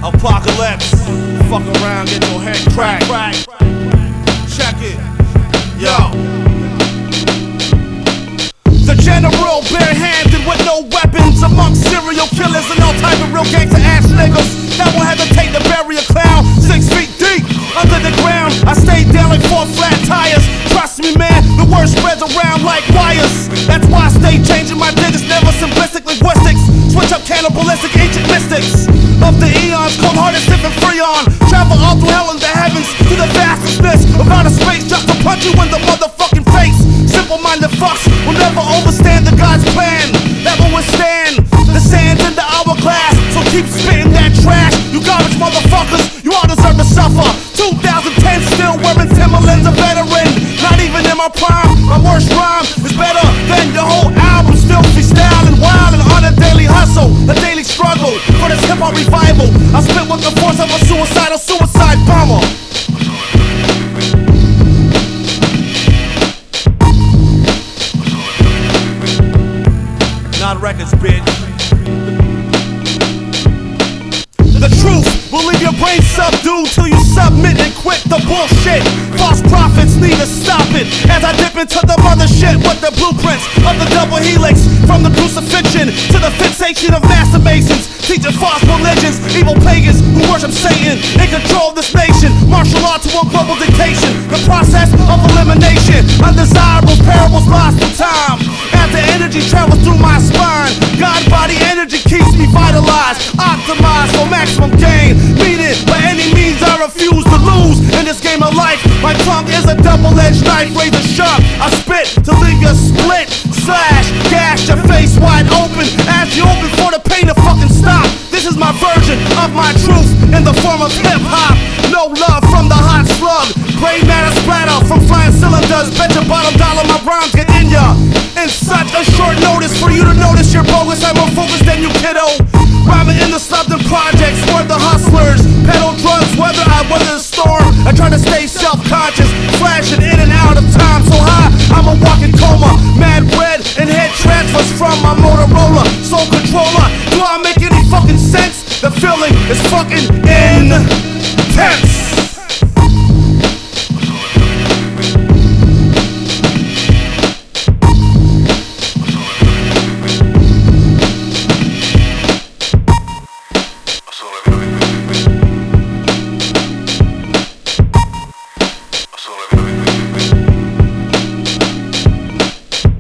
Apocalypse. Fuck around, get your head cracked. Check it. Yo. The general barehanded with no weapons amongst serial killers and all type of real gangster ass niggas that won't hesitate to bury a clown 6 feet deep under the ground. I stay down like 4 flat tires. Trust me, man, the word spreads around like wires. That's why I stay changing my digits, never simplistic linguistics. Switch up cannibalistic ancient mystics of the eons, cold-hearted, stiff and free on. Travel all through hell and the heavens to the vastness of outer space just to punch you in the motherfucking face. Simple-minded fucks will never overstand the God's plan that will withstand the sands in the hourglass. So keep spitting that trash, you garbage motherfuckers. You all deserve to suffer. 2010, still wearing Timberlands, a veteran. Not even in my prime. My worst rhyme is better than your whole album. Still freestyling, wild and on a daily hustle, a daily struggle for this hip hop revival. I spit with the force of a suicidal suicide bomber. Not records, bitch. The truth will leave your brain subdued till you submit and quit the bullshit. False prophets need to stop it as I dip into the mothership with the blueprints of the double helix. From the crucifixion to the fixation of master masons, teaching false religions, evil pagans who worship Satan in control of this nation. Martial law to a global dictation, the process of elimination. Undesirables, parables lost in time as the energy travels through my spine. God body energy keeps me vitalized, optimized for maximum gain. Meaning by any means I refuse to lose in this game of life. My tongue is a double-edged knife, razor sharp. I spit to leave you split, slash, gash your face wide open as you open for the pain to fucking stop. This is my version of my truth in the form of hip-hop. No love from the hot slug, gray matter splatter from flying cylinders. Bet your bottom dollar my rhymes get in ya. In such a short notice for you to notice you're bogus, I'm more focused than you, kiddo. Rhyming in the Southern projects where the hustlers pedal drugs, whether I weather the storm. I try to stay self-conscious, flashing in and out of time so high I'm a walking coma. Mad red and head transfers from my Motorola soul controller. Do I make any fucking sense? The feeling is fucking intense.